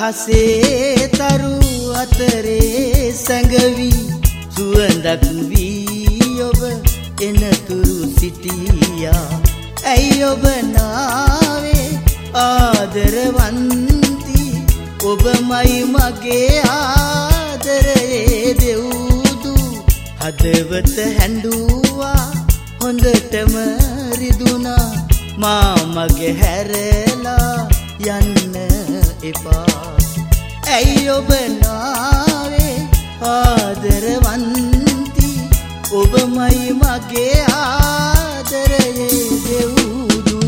අහසේ තරු අතරේ සැඟවි සුවඳක් වී ඔබ එනතුරු සිටියා. ඇයි ඔබ නාවේ ආදරවන්ති ඔබමයි මගේ ආදරයේ දෙව්දු. හදවත හැඬුවා හොඳටම රිදුනා මා මගේ හැරලා යන්න එපා. ඇයි ඔබ නාවේ ආදරවන්ති ඔබමයි මගේ ආදරයේ දෙව්දු.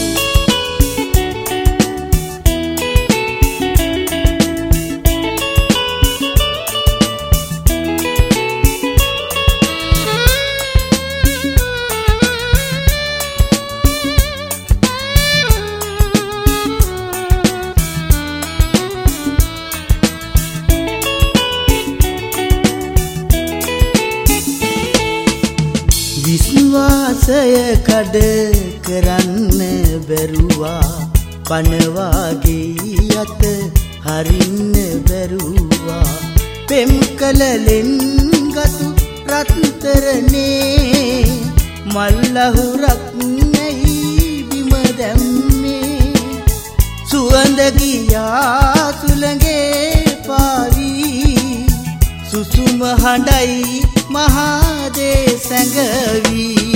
විශ්වාසය කඩ කරන්න බැරුවා පනවාගේ අත හරින්න බැරුවා. පෙම් කලලෙන් ගතු රත්තරනේ මල්ලහුරක් නැයි බිම දැම්මේ. සුවඳ ගියා සුළඟේ පාවී සුසුම හඬයි මහදේ සැඟවී.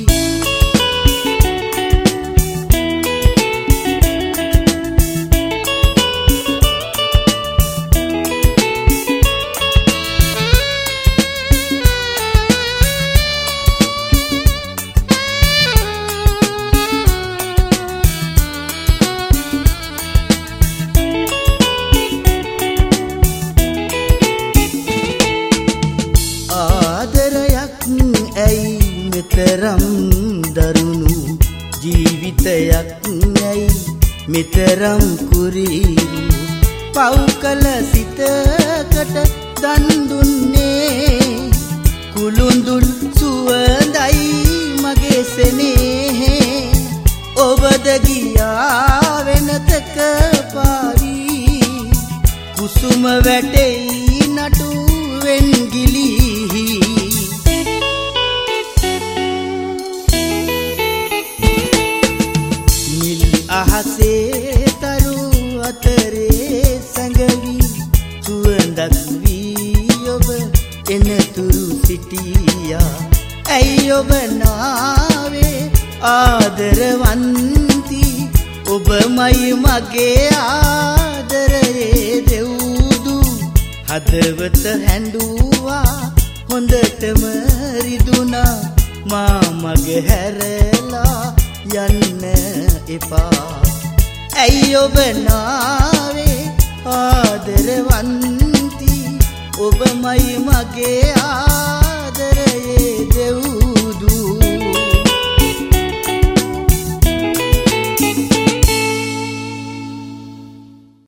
ඇයි මෙතරම් දරුණු ජීවිතයක් ඇයි මෙතරම් කුරීරු. පව් කළ සිතකට දන් දුන්නේ කුළුඳුල් සුවඳයි මගේ සෙනෙහේ. ඔබද ගියා වෙනතක පාවී කුසුම වැටෙයි නටුවෙන් ගිලී. අහසේ තරු අතරේ සැඟවි සුවඳක් වී ඔබ එනතුරු සිටියා. ඇයි ඔබ නාවේ ආදරවන්ති ඔබමයි මගේ ආදරයේ දෙව්දු. හදවත හැඬුවා හොඳටම රිදුනා මා මගේ හැරලා යන්න එපා. ඇයි ඔබ නාවේ ආදරවන්ති ඔබමයි මගේ